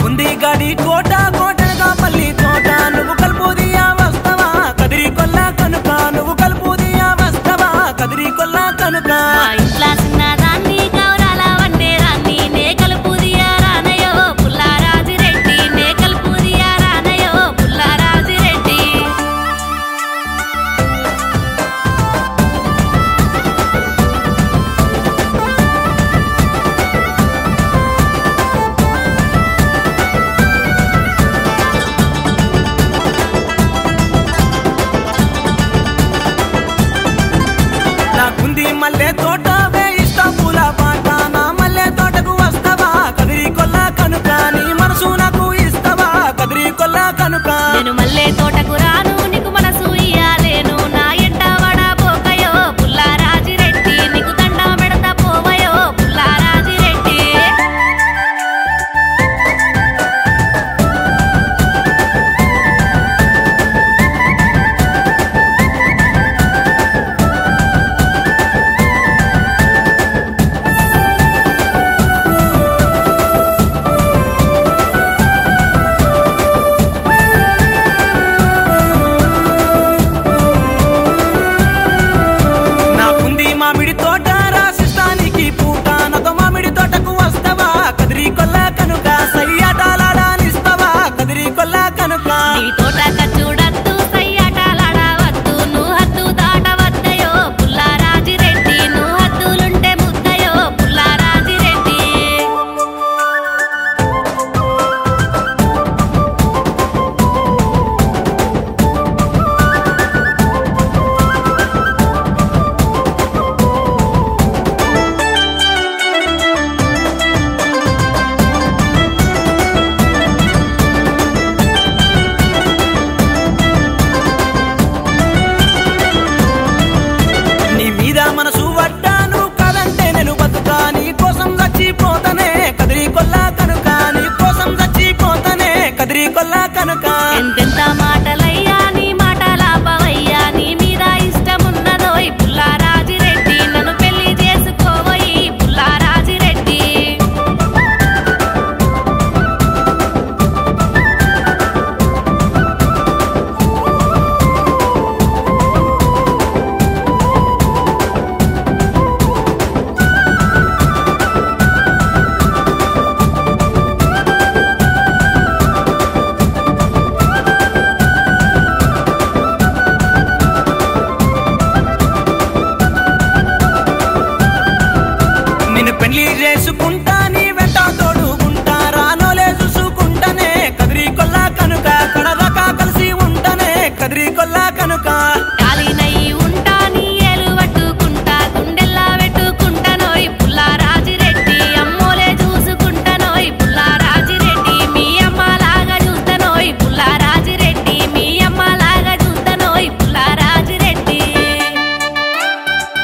నాకుంది గడి కోట కోటగా పల్లి తోట నువ్వు కలుపుదియా వస్తవా కదిరి కొల్ల కనుక నువ్వు కలుపుదియా వస్తవా కదిరి కొల్ల కనుక మా ఇంట్లో చిన్నదాన్ని కౌరాల వండే రాన్ని నే కలుపుదియా రానయో పుల్లారాజిరెడ్డి నే కలుపుదియా రానయో పుల్లారాజిరెడ్డి నాకుంది మల్లె తోట వేయిస్తా పూల పాట నా మల్లె తోటకు వస్తవా కదిరి కొల్ల కనుక నీ మనసు నాకు ఇస్తవా కదిరి కొల్ల కనుక నేను మల్లె